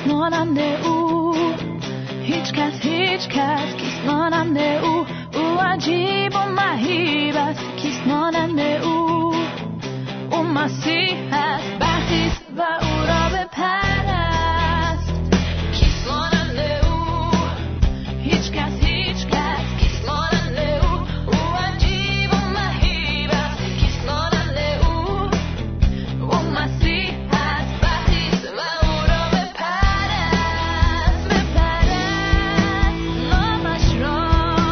مانند او، هیچ کس کیست مانند او. او عجیب و مهیب است، کیست مانند او. او مسیح است، برخیز و او را بپرست. کیست مانند او، هیچ کس کیست مانند او. او عجیب و مهیب است، کیست مانند او. او مسیح است، برخیز و او را بپرست. نامش را،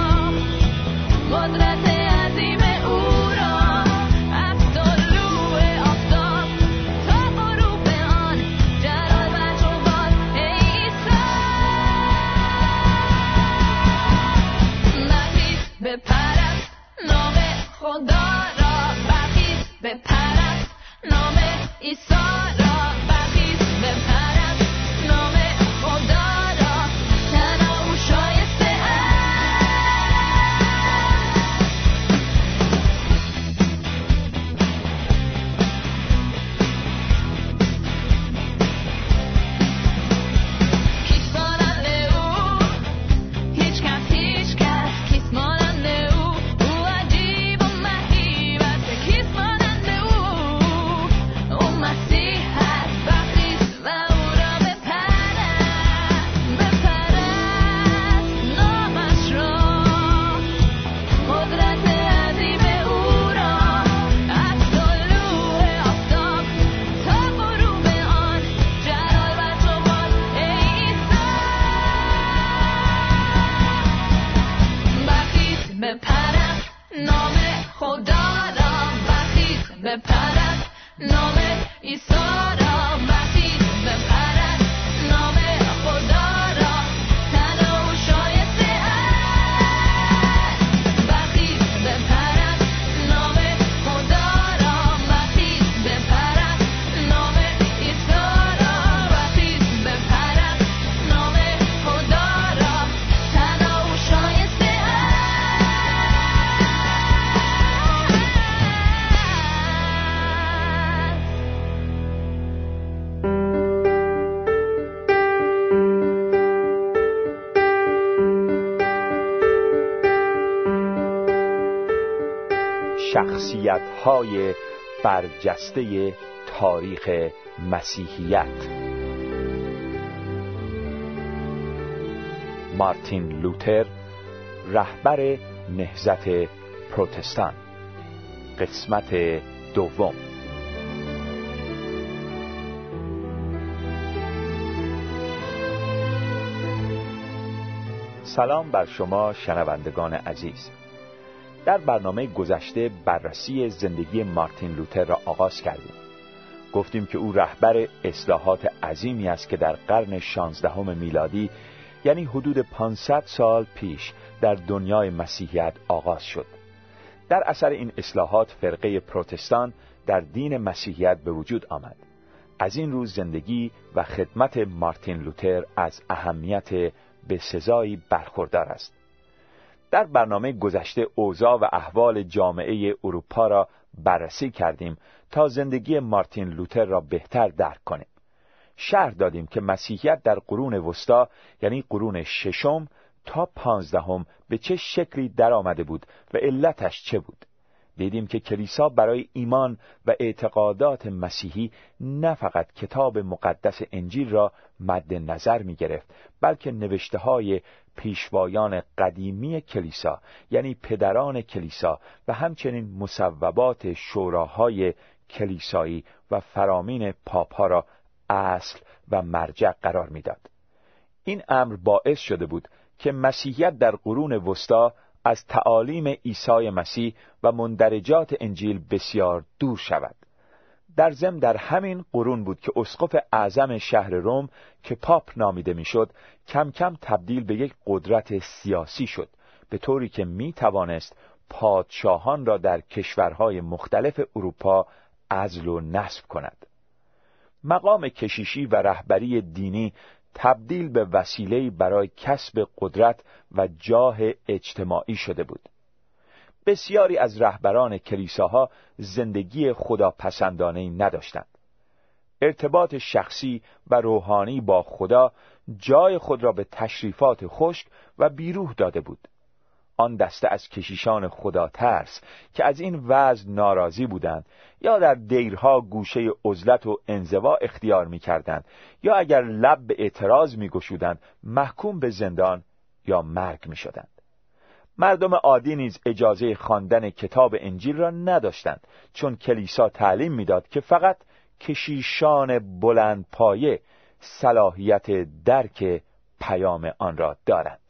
قدرت عظیم او را، از طلوع آفتاب تا غروب آن، جلال و جمال عیسی. برخیز بپرست نام خدا را، برخیز بپرست نام عیسی را. برخیز بپرست نام خدا را، تنها او شایسته کیست مانند او، هیچ کس کیست مانند او. او عجیب و مهیب است، کیست مانند او. او مسیح است، برخیز و او را بپرست. نامش را، قدرت عظیم او را، از طلوع آفتاب تا غروب آن، جلال و جمال عیسی. برخیز بپرست نام خدا را، برخیز بپرست نام عیسی را. برخیز بپرست نام خدا را، تنها او شایسته است. برخیز بپرست نام خدا را، برخیز بپرست نام عیسی را. برخیز بپرست نام خدا را، تنها او شایسته است. شخصیت‌های برجسته تاریخ مسیحیت. مارتین لوتر، رهبر نهضت پروتستان. قسمت دوم. سلام بر شما شنوندگان عزیز. در برنامه گذشته بررسی زندگی مارتین لوتر را آغاز کردیم. گفتیم که او رهبر اصلاحات عظیمی است که در قرن 16 میلادی، یعنی حدود 500 سال پیش، در دنیای مسیحیت آغاز شد. در اثر این اصلاحات فرقه پروتستان در دین مسیحیت به وجود آمد. از این روز زندگی و خدمت مارتین لوتر از اهمیت بسزایی برخوردار است. در برنامه گذشته اوضاع و احوال جامعه اروپا را بررسی کردیم تا زندگی مارتین لوتر را بهتر درک کنیم. شرح دادیم که مسیحیت در قرون وسطا، یعنی قرون 6 تا 15 به چه شکلی در آمده بود و علتش چه بود. دیدیم که کلیسا برای ایمان و اعتقادات مسیحی نه فقط کتاب مقدس انجیل را مد نظر می گرفت، بلکه نوشته های پیشوایان قدیمی کلیسا، یعنی پدران کلیسا، و همچنین مصوبات شوراهای کلیسایی و فرامین پاپ‌ها را اصل و مرجع قرار می داد. این امر باعث شده بود که مسیحیت در قرون وسطا از تعالیم عیسی مسیح و مندرجات انجیل بسیار دور شود. در ضمن در همین قرون بود که اسقف اعظم شهر روم که پاپ نامیده میشد، کم کم تبدیل به یک قدرت سیاسی شد، به طوری که می توانست پادشاهان را در کشورهای مختلف اروپا عزل و نصب کند. مقام کشیشی و رهبری دینی تبدیل به وسیله‌ای برای کسب قدرت و جاه اجتماعی شده بود. بسیاری از رهبران کلیساها زندگی خداپسندانه‌ای نداشتند. ارتباط شخصی و روحانی با خدا جای خود را به تشریفات خشک و بیروح داده بود. آن دسته از کشیشان خدا ترس که از این وضع ناراضی بودند یا در دیرها گوشه عزلت و انزوا اختیار می‌کردند یا اگر لب به اعتراض می‌گشودند محکوم به زندان یا مرگ می‌شدند. مردم عادی نیز اجازه خواندن کتاب انجیل را نداشتند، چون کلیسا تعلیم می‌داد که فقط کشیشان بلند پایه صلاحیت درک پیام آن را دارند.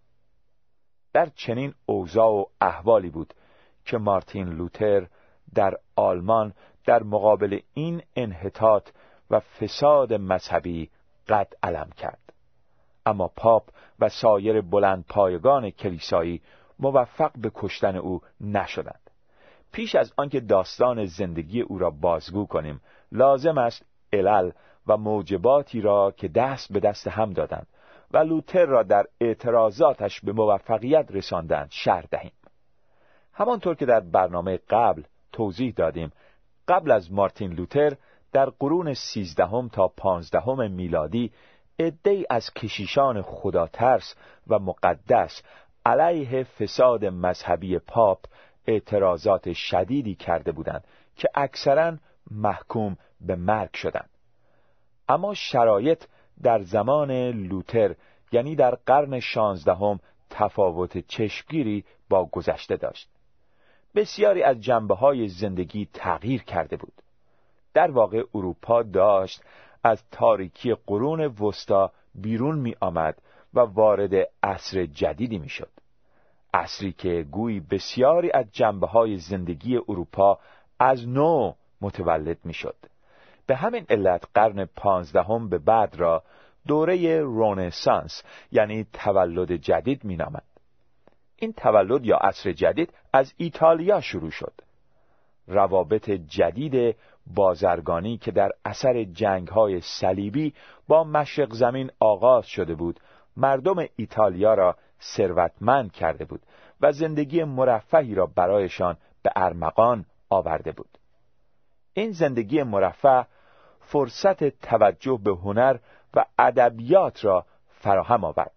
در چنین اوضاع و احوالی بود که مارتین لوتر در آلمان در مقابل این انحطاط و فساد مذهبی قد علم کرد. اما پاپ و سایر بلند پایگان کلیسایی موفق به کشتن او نشدند. پیش از آنکه داستان زندگی او را بازگو کنیم، لازم است علل و موجباتی را که دست به دست هم دادند و لوتر را در اعتراضاتش به موفقیت رساندند شرح دهیم. همانطور که در برنامه قبل توضیح دادیم، قبل از مارتین لوتر در قرون 13 تا 15 میلادی عده‌ای از کشیشان خداترس و مقدس علیه فساد مذهبی پاپ اعتراضات شدیدی کرده بودند که اکثراً محکوم به مرگ شدند. اما شرایط در زمان لوتر، یعنی در قرن 16، تفاوت چشمگیری با گذشته داشت. بسیاری از جنبه‌های زندگی تغییر کرده بود. در واقع اروپا داشت از تاریکی قرون وسطا بیرون می آمد و وارد عصر جدیدی می شد. عصری که گویی بسیاری از جنبه‌های زندگی اروپا از نو متولد می شد. به همین علت قرن 15 به بعد را دوره رنسانس، یعنی تولد جدید می نامد. این تولد یا عصر جدید از ایتالیا شروع شد. روابط جدید بازرگانی که در اثر جنگ‌های صلیبی با مشرق زمین آغاز شده بود، مردم ایتالیا را ثروتمند کرده بود و زندگی مرفهی را برایشان به ارمغان آورده بود. این زندگی مرفه فرصت توجه به هنر و ادبیات را فراهم آورد.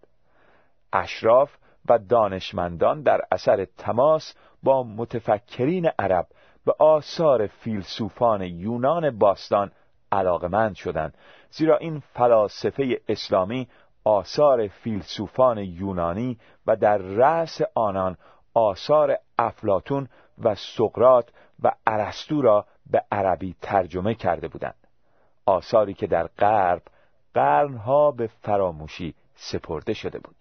اشراف و دانشمندان در اثر تماس با متفکرین عرب به آثار فیلسوفان یونان باستان علاقمند شدند، زیرا این فلاسفه اسلامی آثار فیلسوفان یونانی و در رأس آنان آثار افلاطون و سقراط و ارسطو را به عربی ترجمه کرده بودند. آثاری که در غرب قرنها به فراموشی سپرده شده بود.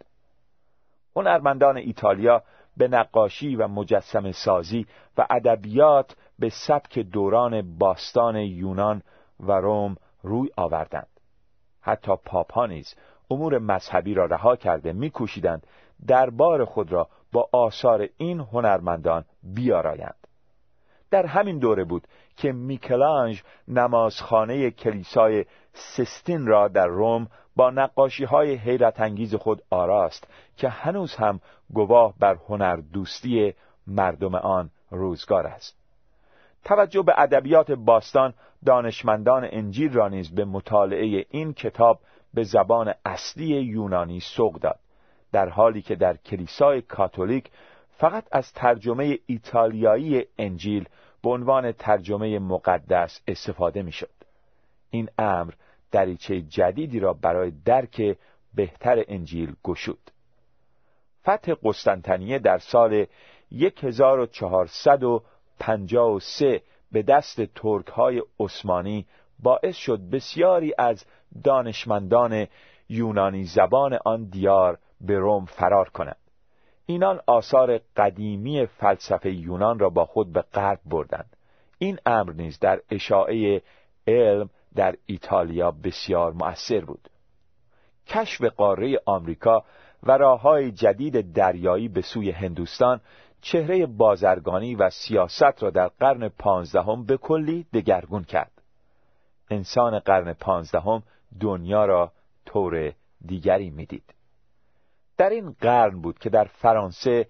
هنرمندان ایتالیا به نقاشی و مجسمه سازی و ادبیات به سبک دوران باستان یونان و روم روی آوردند. حتی پاپ‌ها نیز امور مذهبی را رها کرده می‌کوشیدند دربار خود را با آثار این هنرمندان بیارایند. در همین دوره بود که میکلانژ نمازخانه کلیسای سیستین را در روم با نقاشی‌های حیرت انگیز خود آراست که هنوز هم گواه بر هنر دوستی مردم آن روزگار است. توجه به ادبیات باستان دانشمندان انجیل را نیز به مطالعه این کتاب به زبان اصلی یونانی سوق داد، در حالی که در کلیسای کاتولیک فقط از ترجمه ایتالیایی انجیل به عنوان ترجمه مقدس استفاده می‌شد. این امر دریچه جدیدی را برای درک بهتر انجیل گشود. فتح قسطنطنیه در سال 1453 به دست ترک‌های عثمانی باعث شد بسیاری از دانشمندان یونانی زبان آن دیار به روم فرار کنند. اینان آثار قدیمی فلسفه یونان را با خود به غرب بردند. این امر نیز در اشاعه علم در ایتالیا بسیار مؤثر بود. کشف قاره آمریکا و راه‌های جدید دریایی به سوی هندوستان چهره بازرگانی و سیاست را در قرن 15 به کلی دگرگون کرد. انسان قرن 15 دنیا را طور دیگری می‌دید. در این قرن بود که در فرانسه،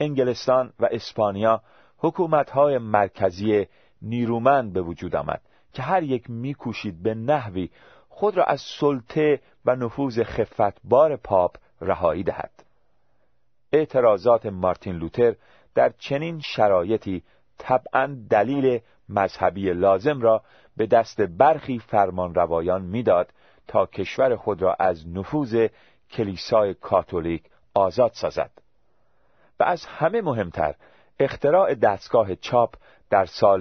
انگلستان و اسپانیا حکومت‌های مرکزی نیرومند به وجود آمد که هر یک می‌کوشید به نحوی خود را از سلطه و نفوذ خفتبار پاپ رهایی دهد. اعتراضات مارتین لوتر در چنین شرایطی طبعاً دلیل مذهبی لازم را به دست برخی فرمانروایان میداد تا کشور خود را از نفوذ کلیسای کاتولیک آزاد سازد. و از همه مهمتر، اختراع دستگاه چاپ در سال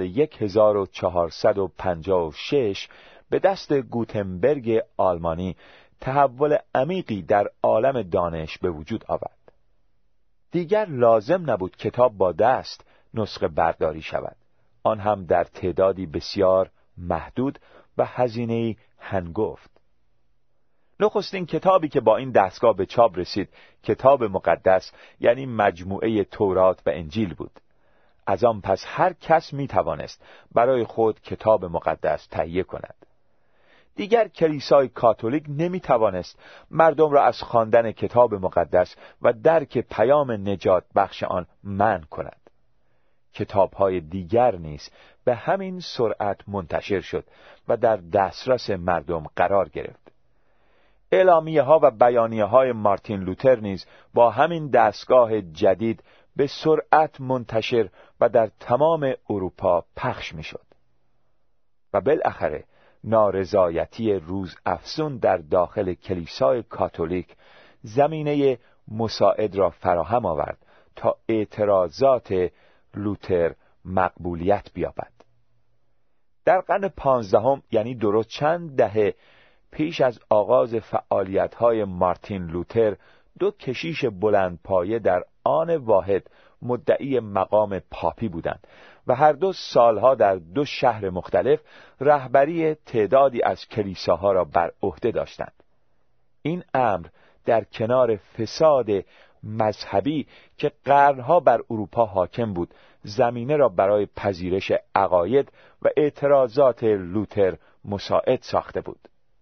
1456 به دست گوتنبرگ آلمانی تحول عمیقی در عالم دانش به وجود آورد. دیگر لازم نبود کتاب با دست نسخه برداری شود، آن هم در تعدادی بسیار محدود و هزینه‌ای هنگفت. نخستین کتابی که با این دستگاه به چاپ رسید کتاب مقدس، یعنی مجموعه تورات و انجیل بود. از آن پس هر کس می توانست برای خود کتاب مقدس تهیه کند. دیگر کلیسای کاتولیک نمی توانست مردم را از خواندن کتاب مقدس و درک پیام نجات بخش آن منع کند. کتاب‌های دیگر نیز به همین سرعت منتشر شد و در دسترس مردم قرار گرفت. اعلامیه‌ها و بیانیه‌های مارتین لوتر نیز با همین دستگاه جدید به سرعت منتشر و در تمام اروپا پخش می‌شد. و بالاخره نارضایتی روز افزون در داخل کلیسای کاتولیک زمینه مساعد را فراهم آورد تا اعتراضات لوتر مقبولیت بیابد. در قرن 15 یعنی درست چند دهه پیش از آغاز فعالیت‌های مارتین لوتر، دو کشیش بلندپایه در آن واحد مدعی مقام پاپی بودند و هر دو سالها در دو شهر مختلف رهبری تعدادی از کلیساها را بر عهده داشتند. این امر در کنار فساد مذهبی که قرنها بر اروپا حاکم بود، زمینه را برای پذیرش عقاید و اعتراضات لوتر مساعد ساخته بود.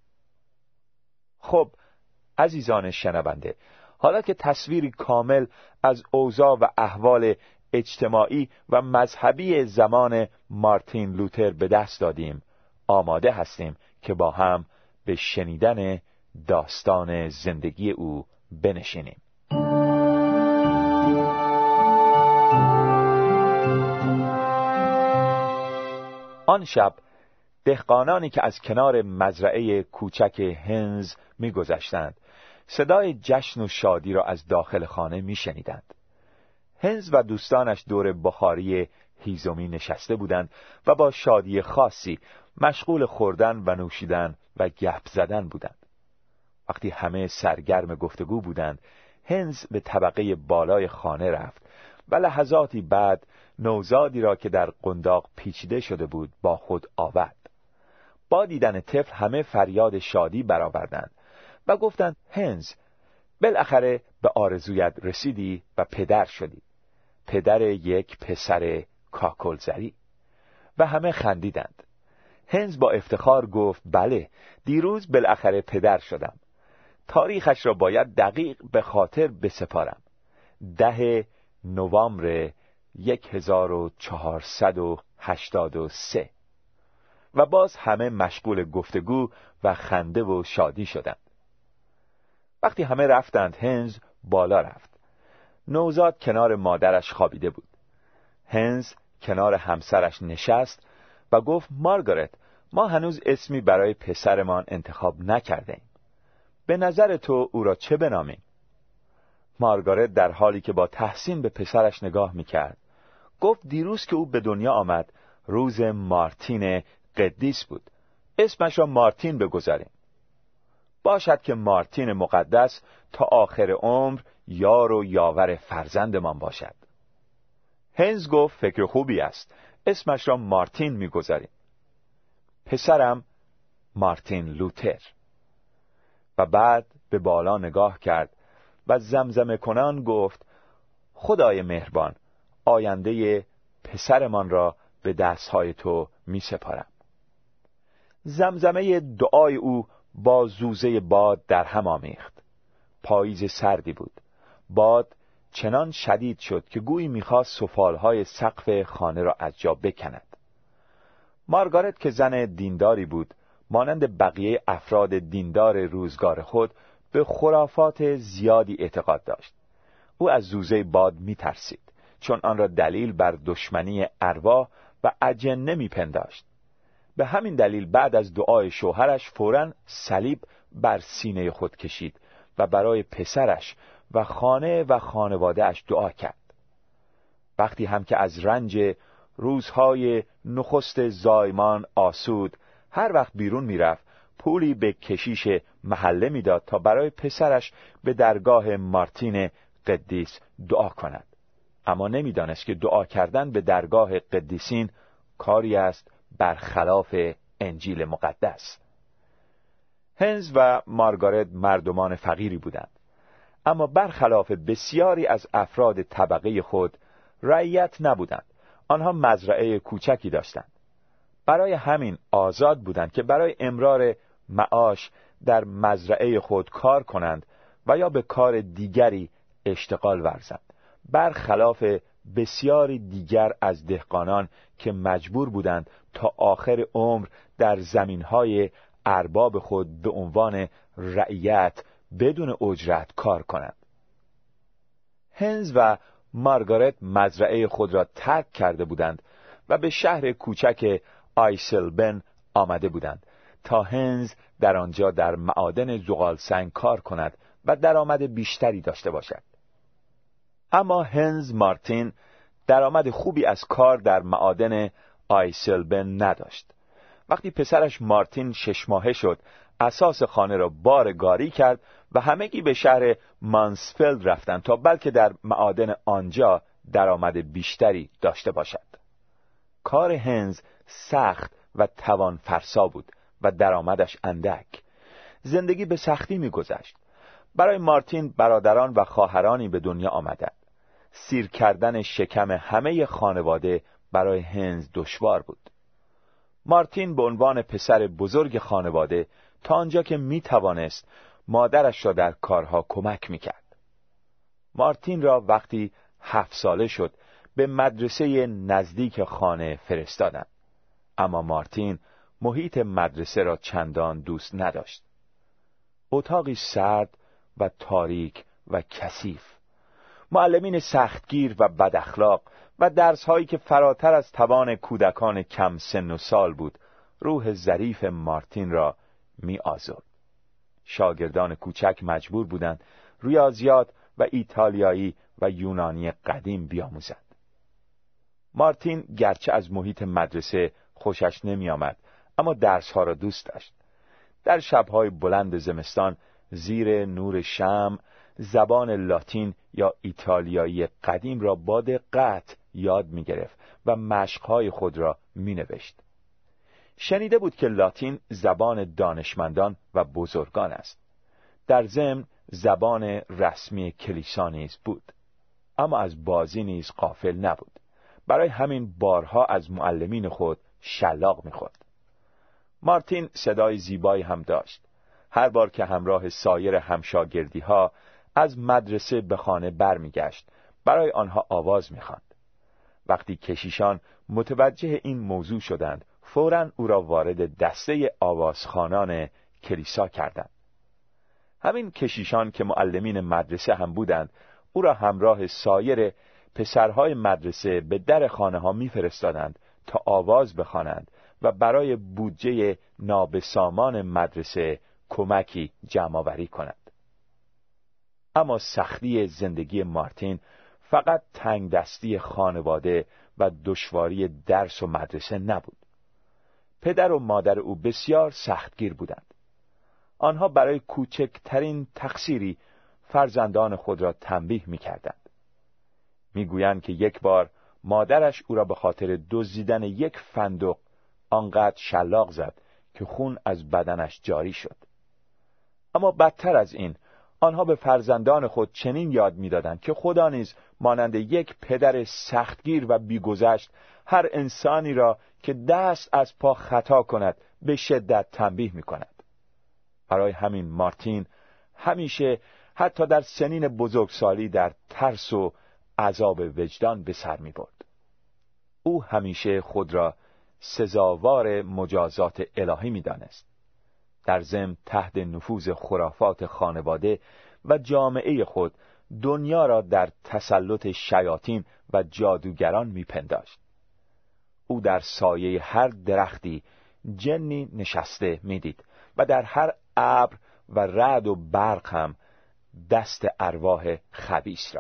خب عزیزان شنونده، حالا که تصویری کامل از اوضاع و احوال اجتماعی و مذهبی زمان مارتین لوتر به دست دادیم، آماده هستیم که با هم به شنیدن داستان زندگی او بنشینیم. آن شب دهقانانی که از کنار مزرعه کوچک هنز می‌گذشتند صدای جشن و شادی را از داخل خانه می‌شنیدند. هنز و دوستانش دور بخاری هیزمی نشسته بودند و با شادی خاصی مشغول خوردن و نوشیدن و گپ زدن بودند. وقتی همه سرگرم گفتگو بودند، هنز به طبقه بالای خانه رفت و لحظاتی بعد نوزادی را که در قنداق پیچیده شده بود با خود آورد. با دیدن طفل همه فریاد شادی برآوردند و گفتند: هنز، بالاخره به آرزویت رسیدی و پدر شدی، پدر یک پسر کاکلزری. و همه خندیدند. هنز با افتخار گفت: بله، دیروز بالاخره پدر شدم. تاریخش را باید دقیق به خاطر بسپارم. 10 نوامبر 1483. و باز همه مشغول گفتگو و خنده و شادی شدند. وقتی همه رفتند، هنز بالا رفت. نوزاد کنار مادرش خوابیده بود. هنز کنار همسرش نشست و گفت: مارگارت، ما هنوز اسمی برای پسرمان انتخاب نکرده ایم. به نظر تو او را چه بنامیم؟ مارگارت در حالی که با تحسین به پسرش نگاه میکرد گفت: دیروز که او به دنیا آمد روز مارتین قدیس بود، اسمش را مارتین بگذاریم. باشد که مارتین مقدس تا آخر عمر یار و یاور فرزندمان باشد. هنز گفت: فکر خوبی است، اسمش را مارتین میگذاریم. پسرم مارتین لوتر. و بعد به بالا نگاه کرد و زمزمه کنان گفت: خدای مهربان، آینده پسرمان را به دستهای تو می سپارم. زمزمه دعای او با زوزه باد در هم آمیخت. پاییز سردی بود. باد چنان شدید شد که گویی می‌خواست سفالهای سقف خانه را از جا بکند. مارگارت که زن دینداری بود، مانند بقیه افراد دیندار روزگار خود به خرافات زیادی اعتقاد داشت. او از زوزه باد می‌ترسید، چون آن را دلیل بر دشمنی ارواح و اجنه می‌پنداشت. به همین دلیل بعد از دعای شوهرش فوراً صلیب بر سینه خود کشید و برای پسرش و خانه و خانواده‌اش دعا کرد. وقتی هم که از رنج روزهای نخست زایمان آسود هر وقت بیرون میرفت، پولی به کشیش محله میداد تا برای پسرش به درگاه مارتین قدیس دعا کند. اما نمیدانست که دعا کردن به درگاه قدیسین کاری است برخلاف انجیل مقدس. هنز و مارگارت مردمان فقیری بودند، اما برخلاف بسیاری از افراد طبقه خود رعیت نبودند. آنها مزرعه کوچکی داشتند. برای همین آزاد بودند که برای امرار معاش در مزرعه خود کار کنند و یا به کار دیگری اشتغال ورزند، برخلاف بسیاری دیگر از دهقانان که مجبور بودند تا آخر عمر در زمینهای ارباب خود به عنوان رعیت بدون اجرت کار کنند. هنز و مارگارت مزرعه خود را ترک کرده بودند و به شهر کوچک آیسلبن آمده بودند تا هنز در آنجا در معادن زغال سنگ کار کند و درآمد بیشتری داشته باشد. اما هنز مارتین درآمد خوبی از کار در معادن آیسلبن نداشت. وقتی پسرش مارتین 6 ماهه شد، اساس خانه را بارگاری کرد و همگی به شهر مانسفلد رفتند تا بلکه در معادن آنجا درآمد بیشتری داشته باشد. کار هنز سخت و توان فرسا بود و درآمدش اندک. زندگی به سختی می‌گذشت. برای مارتین برادران و خواهرانی به دنیا آمدند. سیر کردن شکم همه خانواده برای هنز دشوار بود. مارتین به عنوان پسر بزرگ خانواده تا آنجا که می‌توانست مادرش را در کارها کمک می‌کرد. مارتین را وقتی 7 ساله شد به مدرسه نزدیک خانه فرستادند. اما مارتین محیط مدرسه را چندان دوست نداشت. اتاقی سرد و تاریک و کثیف، معلمین سختگیر و بد اخلاق و درس‌هایی که فراتر از توان کودکان کم سن و سال بود، روح ظریف مارتین را می‌آزرد. شاگردان کوچک مجبور بودند ریاضیات و ایتالیایی و یونانی قدیم بیاموزند. مارتین گرچه از محیط مدرسه خوشش نمی آمد، اما درسها را دوست داشت. در شبهای بلند زمستان زیر نور شمع زبان لاتین یا ایتالیایی قدیم را با دقت یاد می گرفت و مشقهای خود را می نوشت. شنیده بود که لاتین زبان دانشمندان و بزرگان است. در ضمن زبان رسمی کلیسا نیز بود، اما از بازی نیز غافل نبود. برای همین بارها از معلمین خود شلاق می‌خورد. مارتین صدای زیبایی هم داشت. هر بار که همراه سایر همشاگردی‌ها از مدرسه به خانه برمیگشت، برای آنها آواز می‌خواند. وقتی کشیشان متوجه این موضوع شدند، فوراً او را وارد دسته آوازخوانان کلیسا کردند. همین کشیشان که معلمین مدرسه هم بودند، او را همراه سایر پسرهای مدرسه به در خانه ها می‌فرستادند تا آواز بخوانند و برای بودجه نابسامان مدرسه کمکی جمع‌آوری کنند. اما سختی زندگی مارتین فقط تنگ دستی خانواده و دشواری درس و مدرسه نبود. پدر و مادر او بسیار سختگیر بودند. آنها برای کوچکترین تقصیری فرزندان خود را تنبیه می‌کردند. می‌گویند که یک بار مادرش او را به خاطر دزدیدن یک فندق آنقدر شلاق زد که خون از بدنش جاری شد. اما بدتر از این، آنها به فرزندان خود چنین یاد می‌دادند که خدا نیز مانند یک پدر سختگیر و بی‌گذشت هر انسانی را که دست از پا خطا کند به شدت تنبیه می‌کند. برای همین مارتین همیشه حتی در سنین بزرگسالی در ترس و عذاب وجدان به سر می‌برد. او همیشه خود را سزاوار مجازات الهی می‌دانست. در ضمن تحت نفوذ خرافات خانواده و جامعه خود دنیا را در تسلط شیاطین و جادوگران می‌پنداشت. او در سایه هر درختی جنی نشسته می‌دید و در هر ابر و رعد و برق هم دست ارواح خبیث را.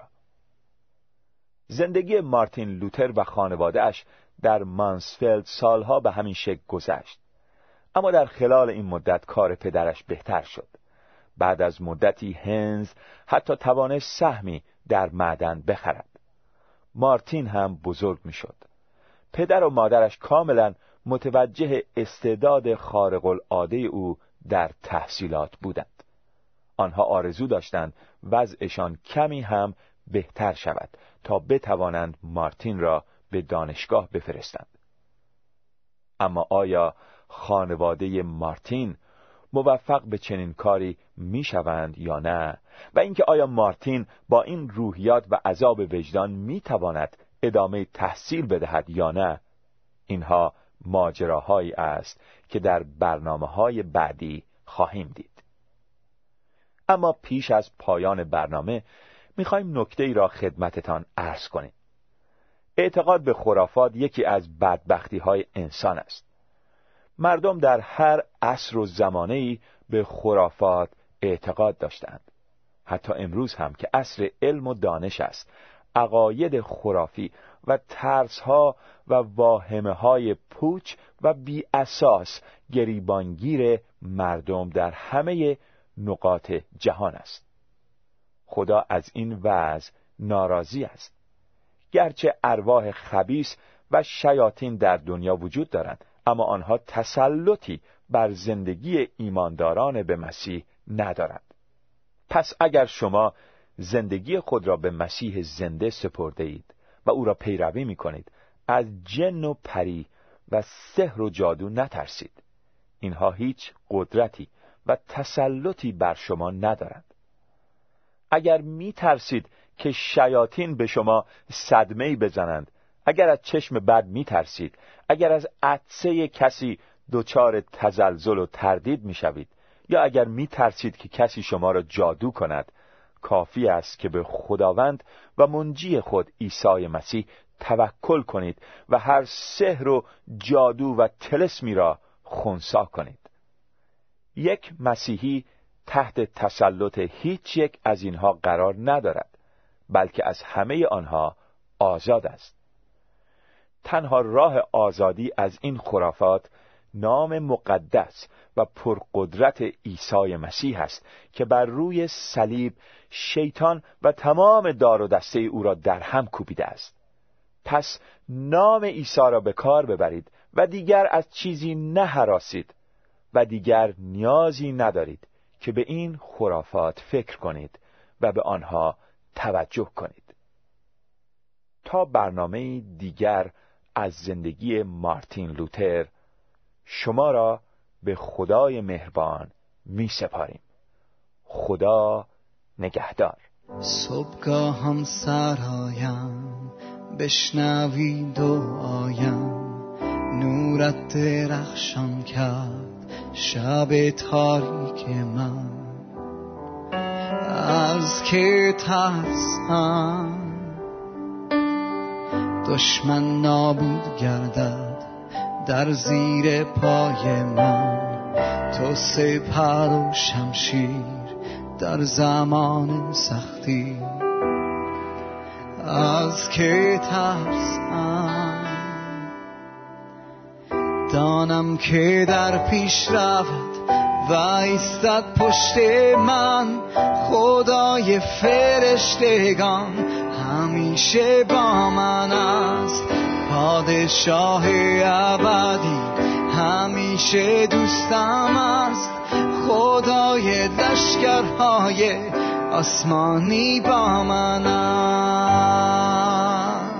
زندگی مارتین لوتر و خانواده‌اش در مانسفلد سالها به همین شکل گذشت، اما در خلال این مدت کار پدرش بهتر شد. بعد از مدتی هنز حتی توانست سهمی در معدن بخرد. مارتین هم بزرگ می شد. پدر و مادرش کاملا متوجه استعداد خارق العاده او در تحصیلات بودند. آنها آرزو داشتند وضعشان کمی هم بهتر شود تا بتوانند مارتین را به دانشگاه بفرستند. اما آیا خانواده مارتین موفق به چنین کاری می شوند یا نه؟ و اینکه آیا مارتین با این روحیات و عذاب وجدان می تواند ادامه تحصیل بدهد یا نه؟ اینها ماجراهایی است که در برنامه‌های بعدی خواهیم دید. اما پیش از پایان برنامه می‌خوایم نکته‌ای را خدمتتان عرض کنیم. اعتقاد به خرافات یکی از بدبختی‌های انسان است. مردم در هر عصر و زمانه‌ای به خرافات اعتقاد داشتند. حتی امروز هم که عصر علم و دانش است، عقاید خرافی و ترس‌ها و واهمه‌های پوچ و بی اساس گریبانگیر مردم در همه نقاط جهان است. خدا از این وضع ناراضی است. گرچه ارواح خبیث و شیاطین در دنیا وجود دارند، اما آنها تسلطی بر زندگی ایمانداران به مسیح ندارند. پس اگر شما زندگی خود را به مسیح زنده سپرده اید و او را پیروی می کنید، از جن و پری و سحر و جادو نترسید. اینها هیچ قدرتی و تسلطی بر شما ندارند. اگر می ترسید که شیاطین به شما صدمه‌ای بزنند، اگر از چشم بد می ترسید، اگر از عطسه کسی دچار تزلزل و تردید می شوید، یا اگر می ترسید که کسی شما را جادو کند، کافی است که به خداوند و منجی خود عیسی مسیح توکل کنید و هر سحر و جادو و طلسمی را خنثی کنید. یک مسیحی تحت تسلط هیچ یک از اینها قرار ندارد، بلکه از همه آنها آزاد است. تنها راه آزادی از این خرافات نام مقدس و پرقدرت عیسی مسیح است که بر روی صلیب شیطان و تمام دار و دسته او را در هم کوبیده است. پس نام عیسی را به کار ببرید و دیگر از چیزی نهراسید و دیگر نیازی ندارید که به این خرافات فکر کنید و به آنها توجه کنید. تا برنامه دیگر از زندگی مارتین لوتر، شما را به خدای مهربان می سپاریم. خدا نگهدار. صبحگاهم سرایم، بشنوی دعایم، نورت درخشان کرد شب تاریک من. از که ترسم دشمن نابود گردد در زیر پای من، تو سپر و شمشیر در زمان سختی. از که ترسم دانم که در پیش رفت و ایستد پشت من، خدای فرشتگان همیشه با من است. پادشاه ابدی همیشه دوستم است، خدای لشکرهای آسمانی با من است.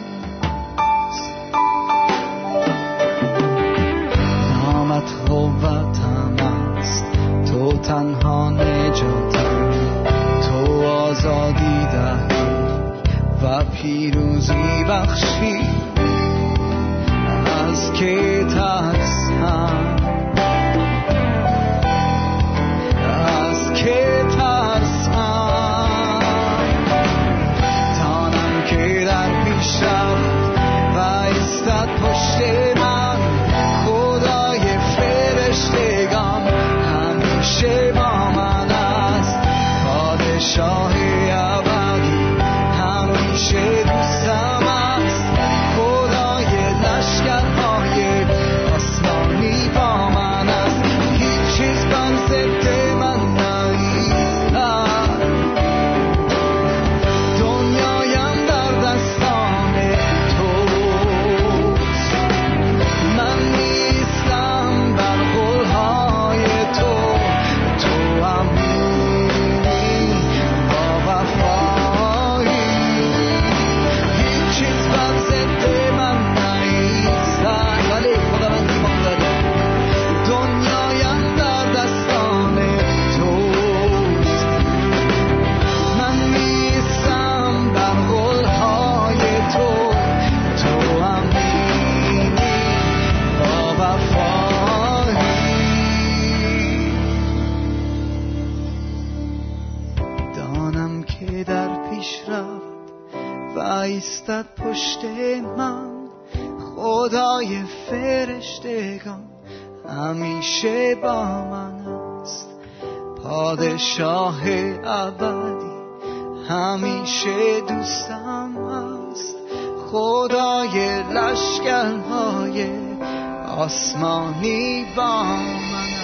نامت قوتم است، تو تنها نجاتم، تو آزادی دهی و پیروزی بخشی. از که میفرستد پشت من، خدای فرشتگان همیشه با من است. پادشاه ابدی همیشه دوستم است. خدای لشکرهای آسمانی با من